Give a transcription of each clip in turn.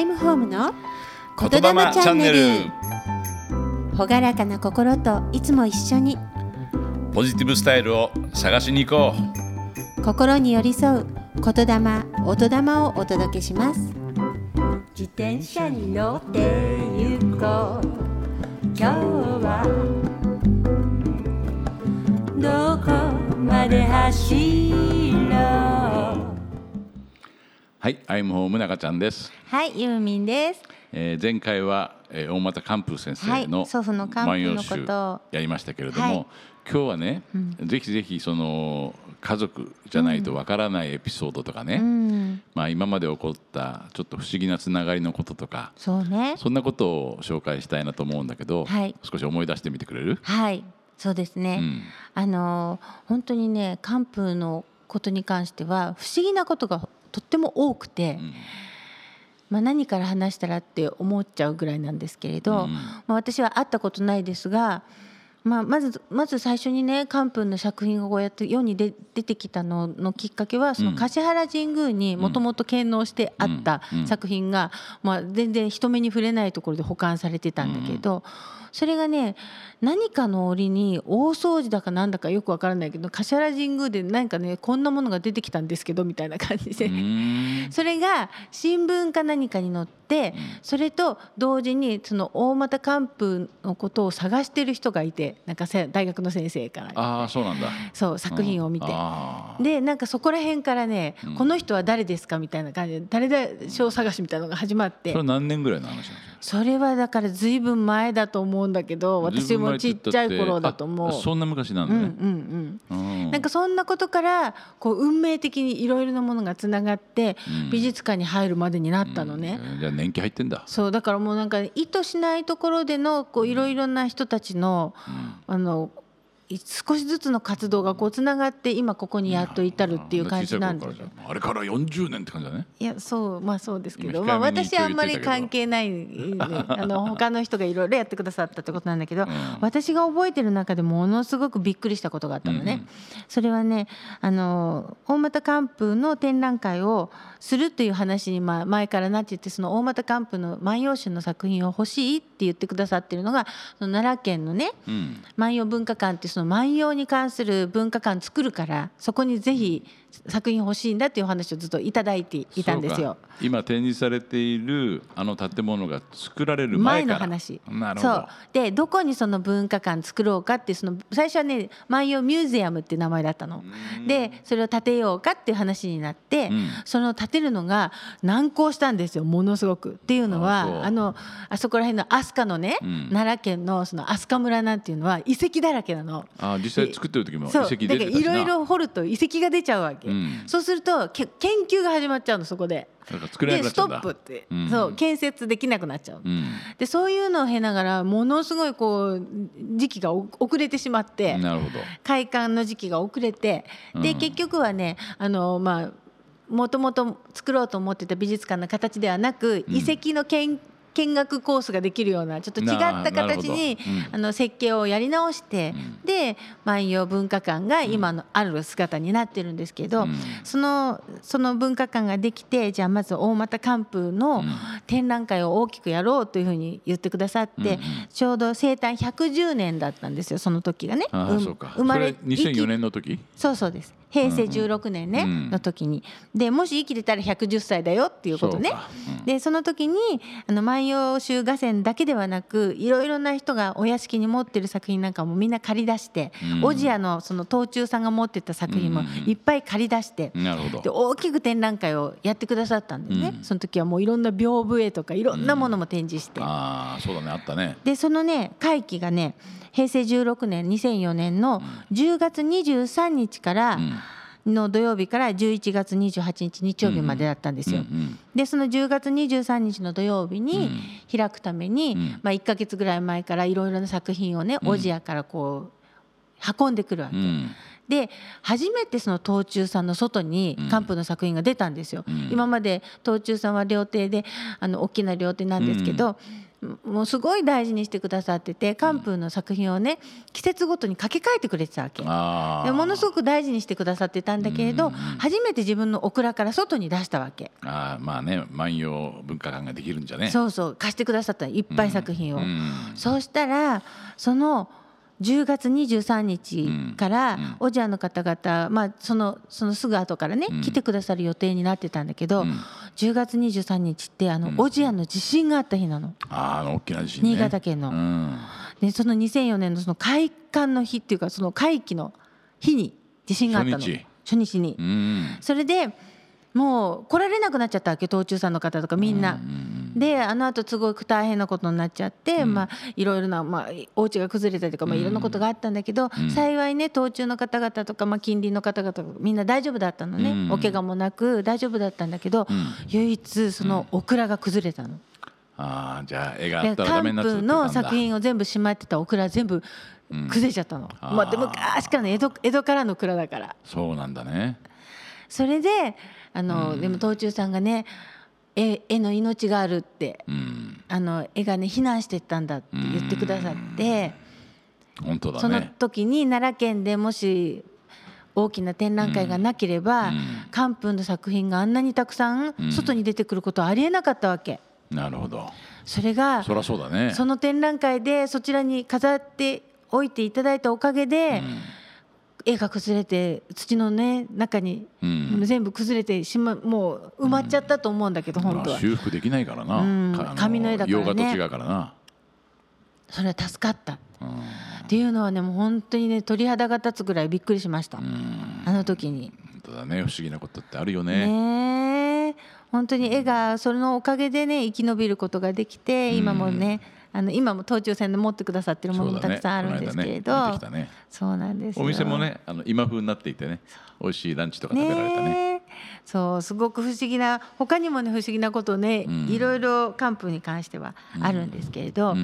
I'm Home の言霊チャンネル。 朗らかな心といつも一緒にポジティブスタイルを探しに行こう。心に寄り添う言霊音霊をお届けします。自転車に乗って行こう。今日はどこまで走ろう。 はい、I'm Home 中ちゃんです。 はい、ユーミンです。 前回は、大俣寛風先生の祖父の寛風のことをやりましたけれども、今日はね、ぜひぜひその家族じゃないとわからないエピソードとかね、今まで起こったちょっと不思議なつながりのこととか、そんなことを紹介したいなと思うんだけど、少し思い出してみてくれる？ はい、そうですね、本当にね、寛風のことに関しては不思議なことがとっても多くて、何から話したらって思っちゃうぐらいなんですけれど、私は会ったことないですが、まず最初にね、寛風の作品がこうやって世に出てきたののきっかけは、その橿原神宮にもともと献納してあった作品が、全然人目に触れないところで保管されてたんだけど、それがね、何かの折に大掃除だかなんだかよくわからないけど、橿原神宮で何かね、こんなものが出てきたんですけどみたいな感じでそれが新聞か何かに載って、それと同時にその大俣寛風のことを探してる人がいて、なんか大学の先生からそうなんだ。 そう、作品を見て、でなんかそこら辺からね、この人は誰ですかみたいな感じで誰でしょう探しみたいなのが始まって。 それは何年ぐらいの話なんですか？ それはだからずいぶん前だと思うんだけど、私もちっちゃい頃だと思う。 そんな昔なんだね。 なんかそんなことからこう運命的にいろいろなものがつながって、美術館に入るまでになったのね。 じゃあ年季入ってんだ。 そうだからもうなんか意図しないところでのこういろいろな人たちの、少しずつの活動がこうつながって、今ここにやっと至るっていう感じなんですよ。 あれから40年って感じだね。 いや、そうですけど、私はあんまり関係ない、他の人がいろいろやってくださったってことなんだけど、私が覚えてる中でものすごくびっくりしたことがあったのね。それはね、大俣寛風の展覧会をするという話に前からなっていて、その大俣寛風の万葉集の作品を欲しいって言ってくださってるのが、その奈良県のね、万葉文化館っていう、その万葉に関する文化館作るから、そこにぜひ作品欲しいんだっていう話をずっといただいていたんですよ。 今展示されているあの建物が作られる前からの話。 なるほど。 そうで、どこにその文化館作ろうかって、その最初はね、万葉ミュージアムっていう名前だったので、それを建てようかっていう話になって、その建てるのが難航したんですよ、ものすごく。っていうのは、あそこら辺の飛鳥のね、奈良県のその飛鳥村なんていうのは遺跡だらけなの。 実際作ってる時も遺跡出てたしな。 だからいろいろ掘ると遺跡が出ちゃうわけ。そうすると研究が始まっちゃうの、そこで。でストップって、そう建設できなくなっちゃう、でそういうのを経ながら、ものすごいこう時期が遅れてしまって、開館の時期が遅れて、で結局はね、もともと作ろうと思ってた美術館の形ではなく、遺跡の見学コースができるようなちょっと違った形に設計をやり直して、で万葉文化館が今のある姿になってるんですけど、その文化館ができて、じゃあまず大俣寛風の展覧会を大きくやろうというふうに言ってくださって、ちょうど生誕110年だったんですよ、その時がね。 生まれ2004年の時。 そうです、平成16年ね、の時に。でもし生きてたら110歳だよっていうことね。でその時に万葉集画選だけではなく、いろいろな人がお屋敷に持ってる作品なんかもみんな借り出して、小千谷のその東中さんが持ってた作品もいっぱい借り出して、で大きく展覧会をやってくださったんですね。その時はもういろんな屏風絵とかいろんなものも展示して、 そうだね、あったね。 でそのね、会期がね、平成16年2004年の10月23日からの土曜日から11月28日日曜日までだったんですよ。でその10月23日の土曜日に開くために、1ヶ月ぐらい前からいろいろな作品をね、小千谷からこう運んでくるわけ、で初めてその東中さんの外に寛風の作品が出たんですよ。今まで東中さんは料亭で大きな料亭なんですけど、 もうすごい大事にしてくださってて、カンプーの作品をね季節ごとに掛け替えてくれてたわけで、ものすごく大事にしてくださってたんだけれど、初めて自分のオクラから外に出したわけ。 まあね、万葉文化館ができるんじゃね。 そうそう、貸してくださったいっぱい作品を、そうしたらその10月23日からオジアの方々、そのすぐ後からね来てくださる予定になってたんだけど、10月23日ってオジアの地震があった日なの。 大きな地震ね、 新潟県の、でその2004年のその開館の日っていうか、その会期の日に地震があったの、初日に。それでもう来られなくなっちゃったわけ、東中さんの方とかみんな。で後すごく大変なことになっちゃって、いろいろな、お家が崩れたりとか、いろんなことがあったんだけど、幸いね東中の方々とか、近隣の方々みんな大丈夫だったのね、お怪我もなく大丈夫だったんだけど、唯一そのオクラが崩れたの。 じゃあ絵があったらダメになっちゃったんだ。 カンプの作品を全部しまってたオクラ全部崩れちゃったの。で昔からの江戸からの蔵だから。 そうなんだね。 それででも東中さんがね、絵の命があるって、絵がね避難してったんだって言ってくださって、 本当だね。 その時に奈良県でもし大きな展覧会がなければ、カンプの作品があんなにたくさん外に出てくることはありえなかったわけ。 なるほど。 それがそりゃそうだね。 その展覧会でそちらに飾っておいていただいたおかげで、絵が崩れて土のね中に全部崩れてもう埋まっちゃったと思うんだけど、本当は修復できないからな、 紙の絵だからね。 洋画と違うからな。 それは助かったっていうのはね、もう本当にね鳥肌が立つぐらいびっくりしました、あの時に。 本当だね、不思議なことってあるよね。 本当に絵がそのおかげでね生き延びることができて、今もね今も東中線で持ってくださってるものもたくさんあるんですけれど、そうなんですよ。 お店もね今風になっていてね、美味しいランチとか食べられたね。 そうすごく不思議な、他にもね不思議なことね、いろいろカンプに関してはあるんですけれど、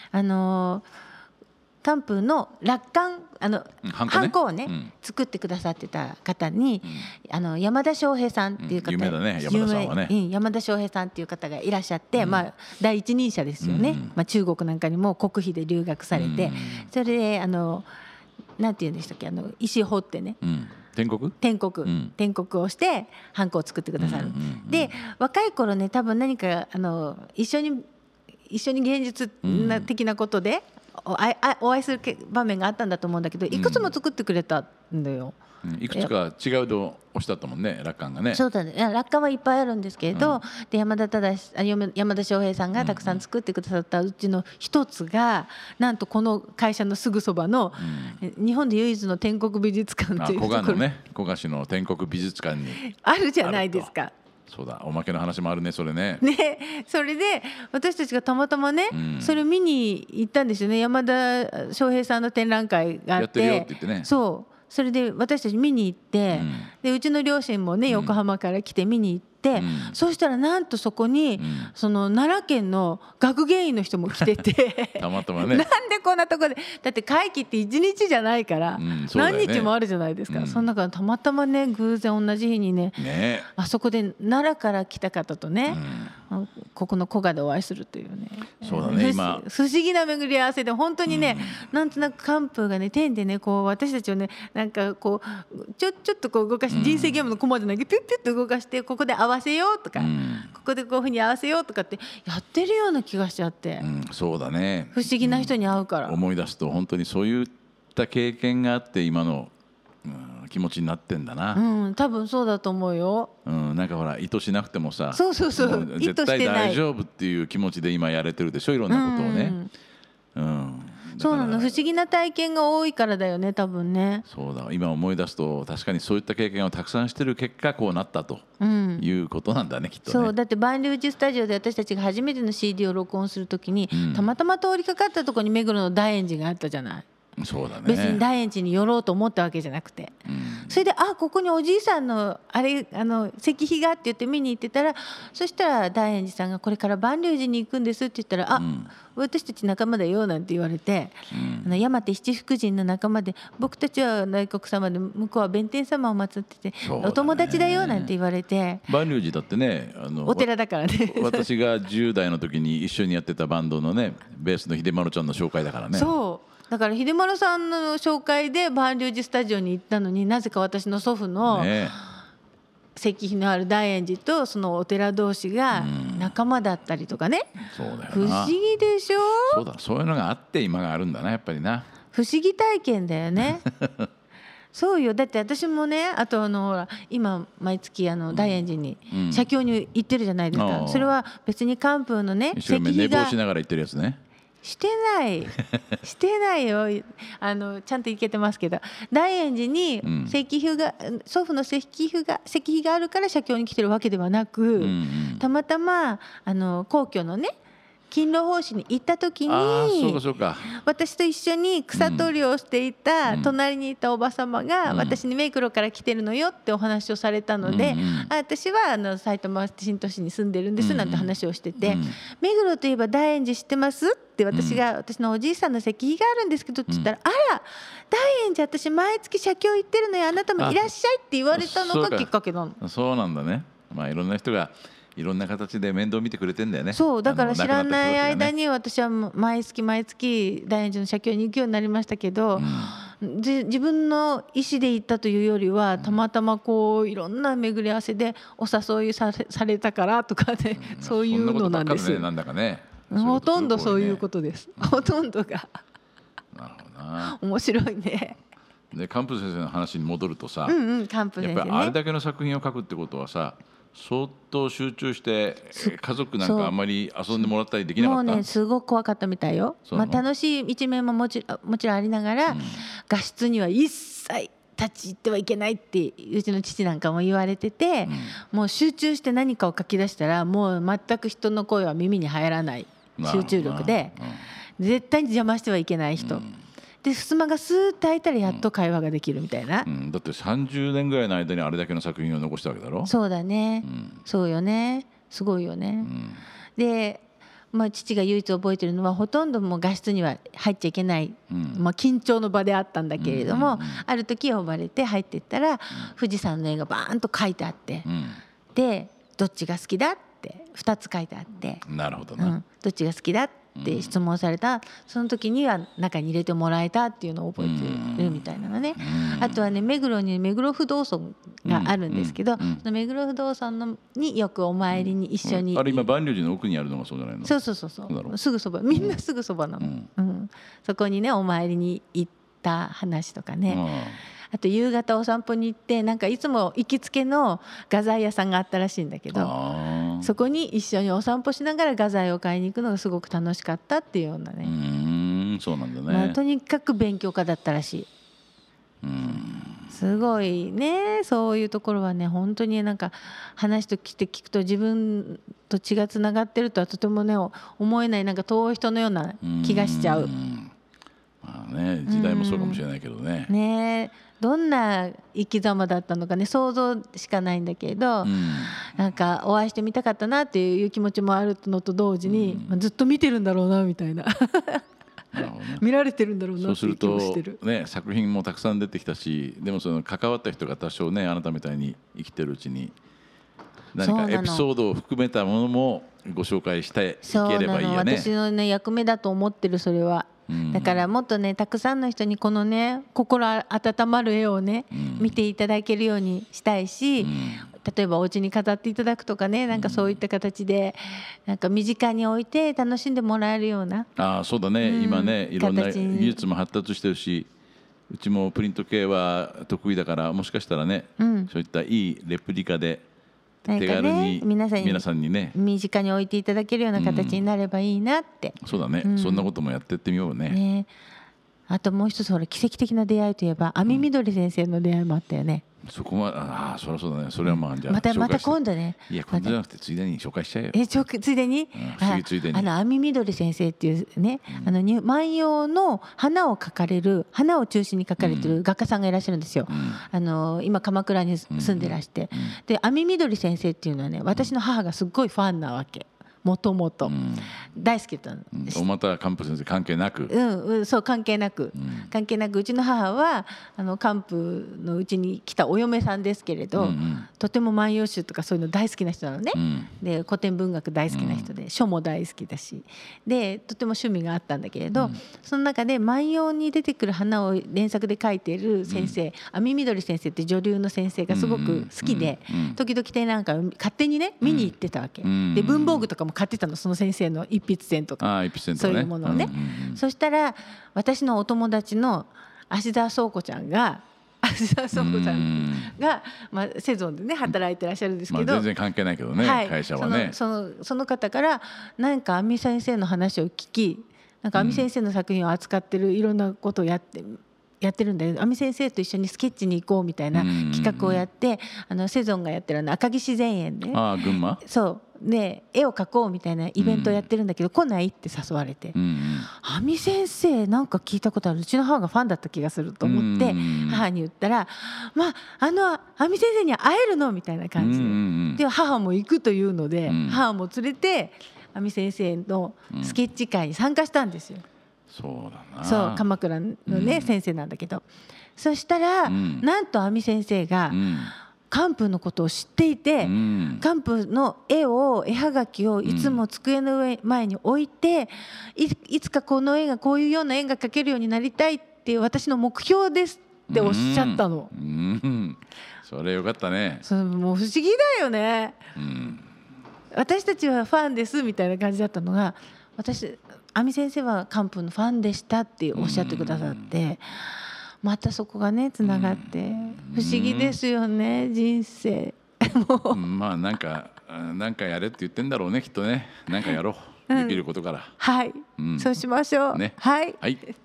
カンプの落款ハンコをね、作ってくださってた方に、山田翔平さんっていう方、 有名だね、山田さんはね。 山田翔平さんっていう方がいらっしゃって、第一人者ですよね。中国なんかにも国費で留学されて、それでなんて言うんでしたっけ、石を掘ってね、 篆刻をしてハンコを作ってくださる。で若い頃ね、多分何か一緒に芸術的なことでお会いする場面があったんだと思うんだけど、いくつも作ってくれたんだよ。 いくつか違うとおっしゃったもんね、落款がね。 そうだね、落款はいっぱいあるんですけれど、で山田翔平さんがたくさん作ってくださったうちの一つが、なんとこの会社のすぐそばの、日本で唯一の篆刻美術館っていうところ、 古賀市の篆刻美術館にあるじゃないですか。 そうだ、おまけの話もあるね、それね。 それで私たちがたまたまね、それ見に行ったんですよね。山田翔平さんの展覧会があって、 やってるよって言ってね。 それで私たち見に行って、でうちの両親もね横浜から来て見に行って、そうしたらなんとそこに、その奈良県の学芸員の人も来ててたまたまね。 なんでこんなとこで、だって会期って1日じゃないから、何日もあるじゃないですか。その中でたまたまね偶然同じ日にね、あそこで奈良から来た方とね、ここの古賀でお会いするというね。 そうだね、今不思議な巡り合わせで、本当にね、なんとなくカンプがね天でねこう私たちをねなんかこうちょっとこう動かして、人生ゲームのコマじゃないけどピュッピュッと動かして、ここで合わせようとか、ここでこういうふうに合わせようとかってやってるような気がしちゃって、 そうだね、 不思議な人に会うから、 思い出すと本当にそういった経験があって今の気持ちになってんだな。 多分そうだと思うよ。 なんかほら意図しなくてもさ、 そう絶対大丈夫っていう気持ちで今やれてるでしょ、いろんなことをね。 そうなの、不思議な体験が多いからだよね、多分ね。 そうだ、今思い出すと確かにそういった経験をたくさんしてる結果こうなったということなんだね、きっとね。 そうだって、バンリュージスタジオで私たちが初めての CD を録音するときに、たまたま通りかかったところに目黒の大円寺があったじゃない。 そうだね、 別に大円寺に寄ろうと思ったわけじゃなくて、それでここにおじいさんの石碑がって言って見に行ってたら、そしたら大円寺さんがこれから万隆寺に行くんですって言ったら、私たち仲間だよなんて言われて、山手七福神の仲間で、僕たちは大黒様で向こうは弁天様を祀ってて、お友達だよなんて言われて。 万隆寺だってね、 お寺だからね私が10代の時に一緒にやってたバンドのね、ベースの秀丸ちゃんの紹介だからね。 そうだから秀丸さんの紹介で万隆寺スタジオに行ったのに、なぜか私の祖父の石碑のある大円寺とそのお寺同士が仲間だったりとかね、 そうだよな、 不思議でしょ。 そうだ、そういうのがあって今があるんだな、やっぱりな。 不思議体験だよねそうよ。だって私もね、あとほら今毎月大円寺に写経に行ってるじゃないですか、それは別に漢風のね石碑が寝坊しながら行ってるやつね。 してないよちゃんと行けてますけど、大円寺に石碑が、祖父の石碑があるから写経に来てるわけではなく、たまたま皇居のね勤労奉仕に行った時に、私と一緒に草取りをしていた隣にいたおば様が、私に目黒から来てるのよってお話をされたので、私は埼玉新都市に住んでるんですなんて話をしてて、目黒といえば大円寺知ってますって私のおじいさんの石碑があるんですけどって言ったら、あら大円寺私毎月写経行ってるのよ、あなたもいらっしゃいって言われたのがきっかけなの。 そうなんだね。いろんな人がいろんな形で面倒見てくれてんだよね。 そうだから知らない間に私は毎月大円寺の写経に行くようになりましたけど、自分の意思で行ったというよりは、たまたまいろんな巡り合わせでお誘いされたからとかね、そういうのなんですよ。 なんだかね、 ほとんどそういうことです。ほとんどがなるほどな。 面白いね。 でカンプ先生の話に戻るとさ、 カンプ先生ね、 やっぱりあれだけの作品を書くってことはさ、相当集中して家族なんかあんまり遊んでもらったりできなかった。 もうねすごく怖かったみたいよ。楽しい一面ももちろんありながら、画室には一切立ち入ってはいけないってうちの父なんかも言われてて、もう集中して何かを書き出したらもう全く人の声は耳に入らない集中力で、絶対に邪魔してはいけない人、で襖がスーッと開いたらやっと会話ができるみたいな、 だって30年ぐらいの間にあれだけの作品を残したわけだろ。 そうだね、そうよね、すごいよね、で、父が唯一覚えてるのは、ほとんどもう画室には入っちゃいけない、緊張の場であったんだけれども、ある時呼ばれて入っていったら、富士山の絵がバーンと書いてあって、でどっちが好きだって2つ書いてあって、 なるほどな、 どっちが好きだって質問された、その時には中に入れてもらえたっていうのを覚えてるみたいなのね。あとはね、目黒に目黒不動尊があるんですけど、その目黒不動尊によくお参りに一緒に、 あれ今万隆寺の奥にあるのがそうじゃないの。 そうすぐそば、みんなすぐそばなの、そこにねお参りに行った話とかね、あと夕方お散歩に行って、なんかいつも行きつけの画材屋さんがあったらしいんだけど、そこに一緒にお散歩しながら画材を買いに行くのがすごく楽しかったっていうようなね。 そうなんだね。 とにかく勉強家だったらしい。すごいね、そういうところはね、本当になんか話として聞くと自分と血がつながってるとはとてもね思えない、なんか遠い人のような気がしちゃう。 時代もそうかもしれないけどね。 ね、どんな生き様だったのかね、想像しかないんだけど、なんかお会いしてみたかったなっていう気持ちもあるのと同時に、ずっと見てるんだろうなみたいな見られてるんだろうなっていう気もしてる。 そうすると、作品もたくさん出てきたし、でもその関わった人が多少ね、あなたみたいに生きてるうちに何かエピソードを含めたものもご紹介していければいいよね。 私のね役目だと思ってる、それは。だからもっとね、たくさんの人にこのね心温まる絵をね、見ていただけるようにしたいし、例えばお家に飾っていただくとかね、なんかそういった形でなんか身近に置いて楽しんでもらえるような。 そうだね、今ねいろんな技術も発達してるし、うちもプリント系は得意だから、もしかしたらね、そういったいいレプリカで手軽に皆さんにね身近に置いていただけるような形になればいいなって。 そうだね、そんなこともやってってみようね。 あともう一つほら奇跡的な出会いといえば網みどり先生の出会いもあったよね。 そこはそりゃそうだね。それはまあじゃあまた今度ね。 いや今度じゃなくてついでに紹介しちゃえよ。 ついでに、 不思議ついでに網みどり先生っていうね、万葉の花を中心に描かれてる画家さんがいらっしゃるんですよ。今鎌倉に住んでらして、で網みどり先生っていうのはね、私の母がすっごいファンなわけ。もともと大好きだったの。 また漢方先生関係なく、 そう関係なくうちの母は漢方のうちに来たお嫁さんですけれど、とても万葉集とかそういうの大好きな人なのね。で古典文学大好きな人で、書も大好きだし、でとても趣味があったんだけれど、その中で万葉に出てくる花を連作で描いている先生、網みどり先生って女流の先生がすごく好きで、時々なんか勝手にね見に行ってたわけ。で文房具とかも買ってたの、その先生の一筆箋とかそういうものをね。そしたら私のお友達の芦田宗子ちゃんがセゾンでね働いてらっしゃるんですけど、 全然関係ないけどね、会社はね。 その方からなんか網先生の話を聞き、なんか網先生の作品を扱ってるいろんなことをやってるんだけど、網先生と一緒にスケッチに行こうみたいな企画をやって、セゾンがやってる赤城自然園で、 群馬そうで絵を描こうみたいなイベントをやってるんだけど、来ないって誘われて、網先生なんか聞いたことある、うちの母がファンだった気がすると思って母に言ったら、網先生には会えるのみたいな感じで、母も行くというので、母も連れて網先生のスケッチ会に参加したんですよ。 そうだな。 そう鎌倉のね、先生なんだけど、そしたら、なんと網先生が、漢方のことを知っていて、漢方の絵はがきをいつも机の前に置いて、いつかこういうような絵が描けるようになりたいっていう私の目標ですっておっしゃったの。 それよかったね。 もう不思議だよね。私たちはファンですみたいな感じだったのが、網先生は漢方のファンでしたっておっしゃってくださって、またそこがねつながって、不思議ですよね、人生。 なんかやれって言ってんだろうね、きっとね。なんかやろう、できることから。 はい、そうしましょうね。はい、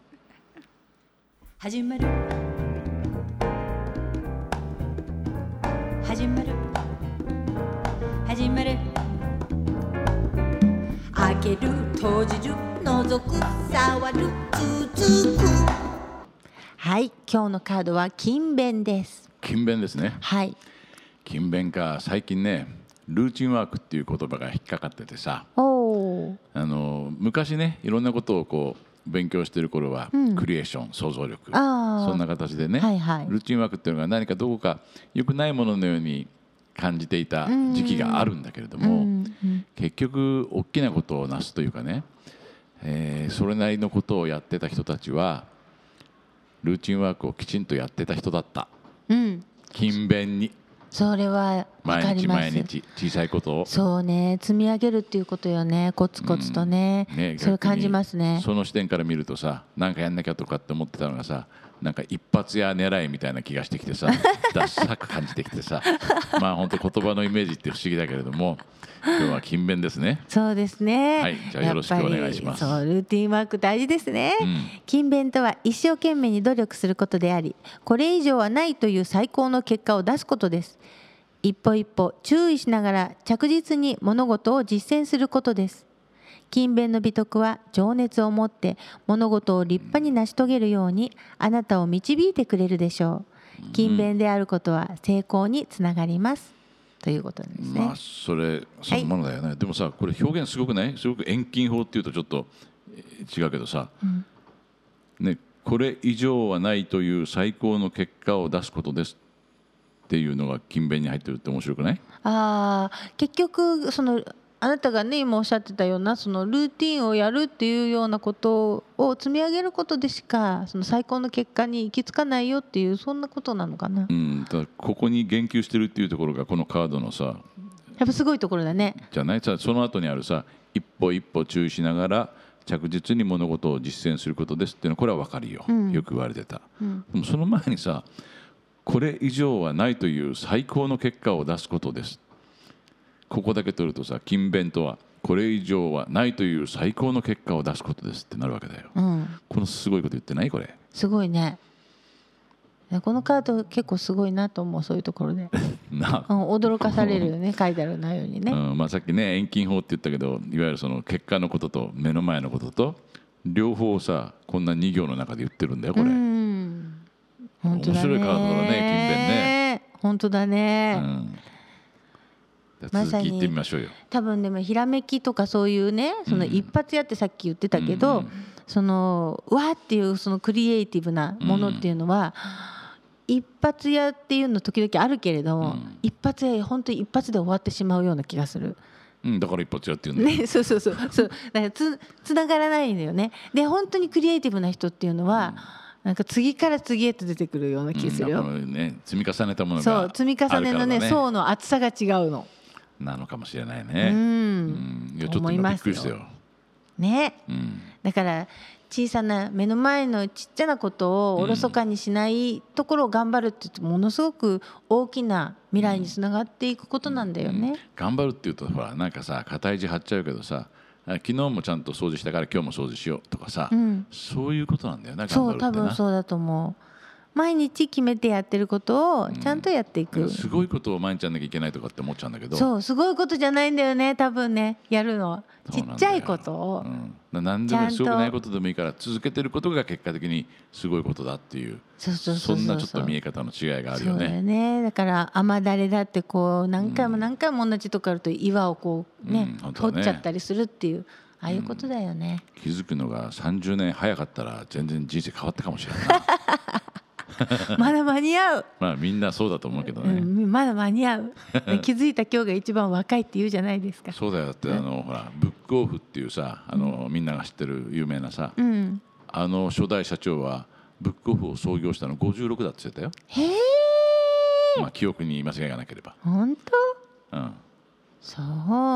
始まる開ける閉じる覗く触る続く。 はい、今日のカードは勤勉です。 勤勉ですね。 はい。 勤勉か。最近ね、ルーチンワークっていう言葉が引っかかっててさ、昔ね、いろんなことをこう勉強してる頃は、クリエーション、想像力、そんな形でね、ルーチンワークっていうのが何かどこか良くないもののように感じていた時期があるんだけれども、結局大きなことをなすというかね、それなりのことをやってた人たちはルーチンワークをきちんとやってた人だった、勤勉に。 それは分かります。 毎日小さいことをそうね、積み上げるっていうことよね、コツコツとね、それ感じますね。 その視点から見るとさ、なんかやんなきゃとかって思ってたのがさ、なんか一発や狙いみたいな気がしてきてさ、ダッサく感じてきてさ、本当言葉のイメージって不思議だけれども、今日は勤勉ですね。 そうですね。 はい、じゃあよろしくお願いします。 そう、ルーティンワーク大事ですね。勤勉とは一生懸命に努力することであり、これ以上はないという最高の結果を出すことです。一歩一歩注意しながら着実に物事を実践することです。勤勉の美徳は情熱を持って物事を立派に成し遂げるようにあなたを導いてくれるでしょう。勤勉であることは成功につながりますということですね。 それそのものだよね。でもさ、これ表現すごくない？すごく遠近法っていうとちょっと違うけどさ、ね、これ以上はないという最高の結果を出すことですっていうのが勤勉に入ってるって面白くない？ 結局あなたがね今おっしゃってたようなそのルーティンをやるっていうようなことを積み上げることでしかその最高の結果に行き着かないよっていうそんなことなのかな。 だここに言及してるっていうところがこのカードのさ、 やっぱすごいところだね。 じゃないさ、その後にあるさ、一歩一歩注意しながら着実に物事を実践することですっていうのはこれは分かるよ、よく言われてた、でもその前にさ、これ以上はないという最高の結果を出すことです。 ここだけ取るとさ、勤勉とはこれ以上はないという最高の結果を出すことですってなるわけだよ、このすごいこと言ってない？これすごいね。このカード結構すごいなと思う、そういうところで驚かされるよね書いてある内容にね、 さっきね遠近法って言ったけど、いわゆるその結果のことと目の前のことと両方さ、こんな2行の中で言ってるんだよこれ。 本当だね、 面白いカードだね、勤勉ね。 本当だね、 続き言ってみましょうよ。 多分でもひらめきとかそういうね、その一発やってさっき言ってたけど、そのわーっていうそのクリエイティブなものっていうのは、一発屋っていうの時々あるけれども、一発屋本当に一発で終わってしまうような気がする。 だから一発屋っていうんだよ、 ね、そうだからつながらないんだよね。で本当にクリエイティブな人っていうのは、なんか次から次へと出てくるような気するよ、 積み重ねたものがそう積み重ねのね層の厚さが違うのなのかもしれないね。いやちょっと今びっくりしたよね、だから小さな目の前のちっちゃなことをおろそかにしないところを頑張るって言ってものすごく大きな未来につながっていくことなんだよね、 頑張るっていうとほらなんかさ肩意地張っちゃうけどさ、昨日もちゃんと掃除したから今日も掃除しようとかさ、そういうことなんだよな、頑張るってな。 そう多分そうだと思う。毎日決めてやってることをちゃんとやっていく、 すごいことを毎日やんなきゃいけないとかって思っちゃうんだけど、 そうすごいことじゃないんだよね多分ね、やるのちっちゃいことを、 何でもすごくないことでもいいから続けてることが結果的にすごいことだっていう、そんなちょっと見え方の違いがあるよね。 そうだよね。だから雨だれだってこう何回も何回も同じとこあると岩をこうね、取っちゃったりするっていう、ああいうことだよね、 気づくのが30年早かったら全然人生変わったかもしれないまだ間に合うみんなそうだと思うけどね、 まだ間に合う気づいた今日が一番若いって言うじゃないですか。 そうだよ。だってほらブックオフっていうさみんなが知ってる有名なさ、初代社長はブックオフを創業したの56だって言ってたよ。 へえ、記憶に間違いがなければ。 本当？そう、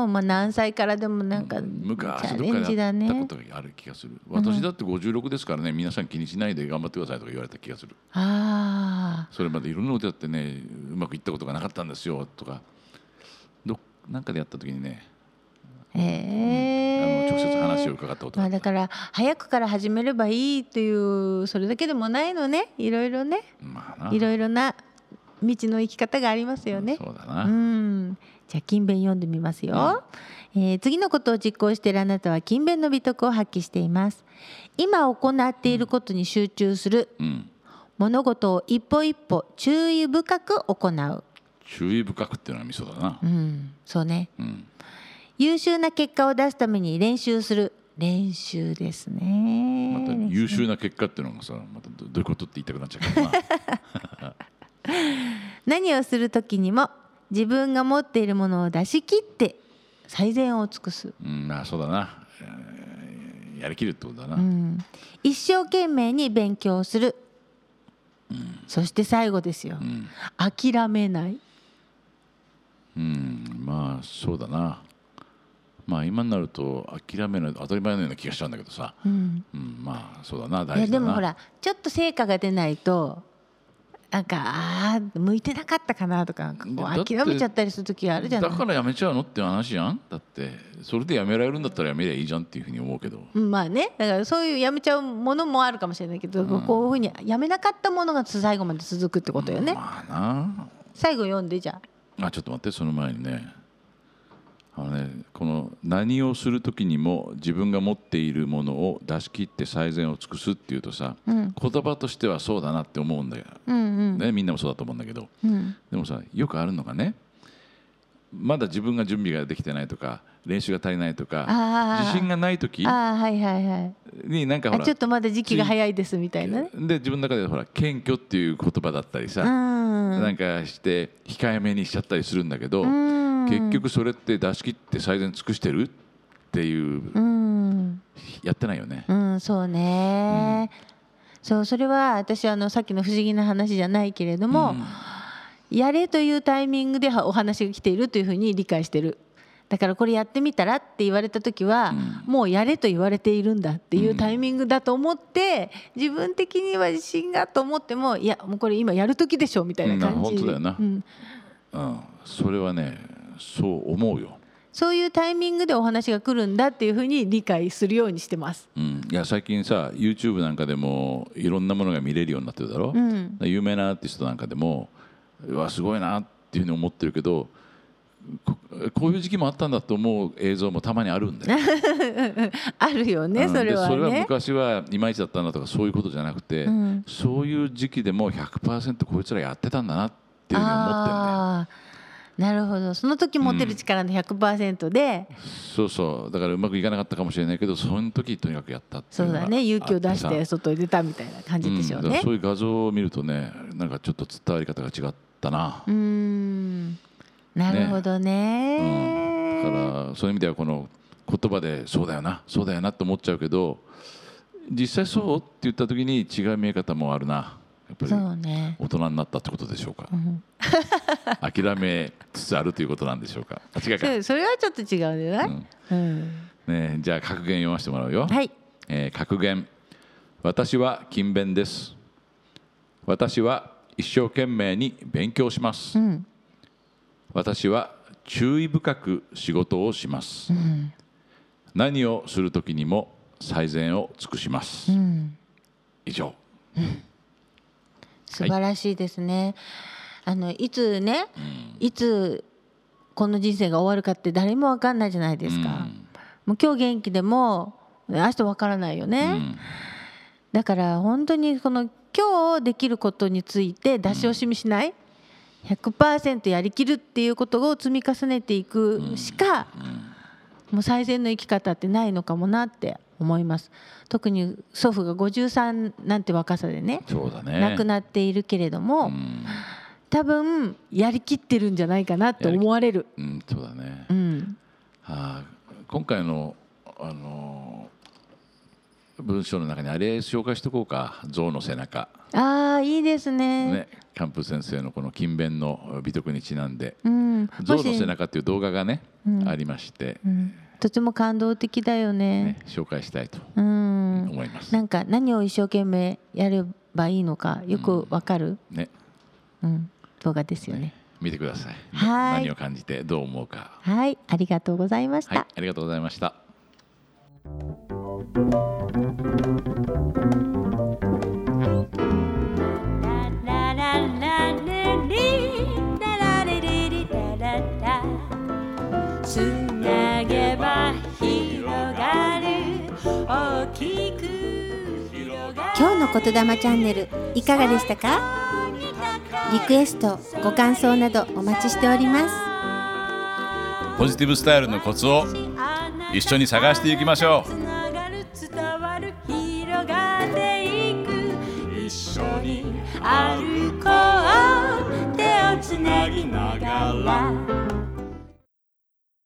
何歳からでもなんかチャレンジだね。 昔どっかでやったことがある気がする。私だって56ですからね、皆さん気にしないで頑張ってくださいとか言われた気がする。それまでいろんなことやってね、うまくいったことがなかったんですよとか、なんかでやった時にね、直接話を伺ったことがあった。 だから早くから始めればいいというそれだけでもないのね、いろいろね、いろいろな道の生き方がありますよね。 そうだな。 じゃあ勤勉読んでみますよ、次のことを実行しているあなたは勤勉の美徳を発揮しています。今行っていることに集中する、物事を一歩一歩注意深く行う。 注意深くっていうのはミソだな。 そうね、優秀な結果を出すために練習する。練習ですね。 また優秀な結果っていうのがさ、またどういうことって言いたくなっちゃうけどな何をする時にも自分が持っているものを出し切って最善を尽くす。 そうだな、やりきるってことだな、 一生懸命に勉強する、そして最後ですよ、諦めない。 そうだな。今になると諦めない当たり前のような気がしちゃうんだけどさ、そうだな、大事だな。 でもほらちょっと成果が出ないとなんか向いてなかったかなとか諦めちゃったりする時あるじゃない。 だからやめちゃうのって話じゃん。だってそれでやめられるんだったらやめりゃいいじゃんっていうふうに思うけど、 だからそういうやめちゃうものもあるかもしれないけど、こういうふうにやめなかったものが最後まで続くってことよね。最後読んで。じゃあちょっと待って、その前にね、この何をする時にも自分が持っているものを出し切って最善を尽くすっていうとさ、言葉としてはそうだなって思うんだよ、みんなもそうだと思うんだけど、でもさよくあるのがね、まだ自分が準備ができてないとか練習が足りないとか自信がない時になんかほらちょっとまだ時期が早いですみたいなね。 で自分の中でほら謙虚っていう言葉だったりさ、なんかして控えめにしちゃったりするんだけど、結局それって出し切って最善尽くしてるっていう、やってないよね。 そうね、それは私さっきの不思議な話じゃないけれども、やれというタイミングでお話が来ているというふうに理解してる。だからこれやってみたらって言われた時は、もうやれと言われているんだっていうタイミングだと思って、自分的には自信がと思っても、いやもうこれ今やる時でしょみたいな感じ。 本当だよな、それはねそう思うよ。 そういうタイミングでお話が来るんだっていうふうに理解するようにしてます。 いや最近さ YouTube なんかでもいろんなものが見れるようになってるだろ、有名なアーティストなんかでもうわすごいなっていうふうに思ってるけど、こういう時期もあったんだと思う映像もたまにあるんだよあるよね、それはね。 それは昔はいまいちだったんだとかそういうことじゃなくて、そういう時期でも 100% こいつらやってたんだなっていうふうに思ってるんだよ。 なるほど、その時持てる力の 100% で、 そうそう、だからうまくいかなかったかもしれないけどその時とにかくやったっていうのがあってさ。 そうだね、勇気を出して外に出たみたいな感じでしょうね。 だからそういう画像を見るとね、なんかちょっと伝わり方が違ったな。 なるほどね。 だからそういう意味ではこの言葉でそうだよなそうだよなって思っちゃうけど、実際そうって言った時に違う見え方もあるな。やっぱり大人になったってことでしょうか。諦めつつあるということなんでしょうか。違うか。 それはちょっと違うんじゃない？ じゃあ格言読ませてもらうよ。 はい。 格言。私は勤勉です。私は一生懸命に勉強します。私は注意深く仕事をします。何をするときにも最善を尽くします。以上。 素晴らしいですね。いつね、いつこの人生が終わるかって誰も分かんないじゃないですか。もう今日元気でも明日分からないよね。だから本当にこの今日できることについて出し惜しみしない、100% やりきるっていうことを積み重ねていくしか、もう最善の生き方ってないのかもなって思います。特に祖父が53なんて若さでね、亡くなっているけれども、多分やりきってるんじゃないかなって思われる。 そうだね。今回の文章の中にあれ紹介しておこうか。象の背中。 いいですね。 カンプ先生のこの勤勉の美徳にちなんで、象の背中っていう動画がね、ありまして、 とても感動的だよね。 紹介したいと思います。 なんか何を一生懸命やればいいのかよくわかる、動画ですよね。 見てください。何を感じてどう思うか。 はい、ありがとうございました。 ありがとうございました。 つなげば広がる大きく広がる。 今日の言霊チャンネルいかがでしたか？リクエスト、ご感想などお待ちしております。 ポジティブスタイルのコツを一緒に探していきましょう。 伝わる広がっていく一緒に歩